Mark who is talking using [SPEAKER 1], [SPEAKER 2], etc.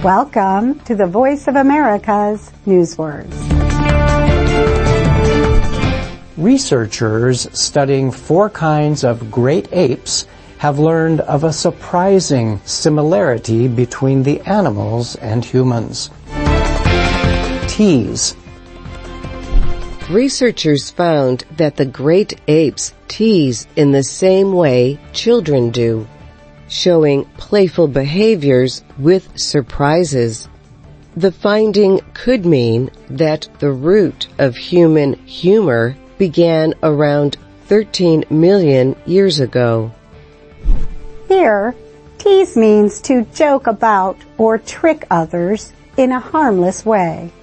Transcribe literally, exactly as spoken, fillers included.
[SPEAKER 1] Welcome to the Voice of America's Newswords.
[SPEAKER 2] Researchers studying four kinds of great apes have learned of a surprising similarity between the animals and humans. Tease.
[SPEAKER 3] Researchers found that the great apes tease in the same way children do, showing playful behaviors with surprises. The finding could mean that the root of human humor began around thirteen million years ago.
[SPEAKER 1] Here, tease means to joke about or trick others in a harmless way.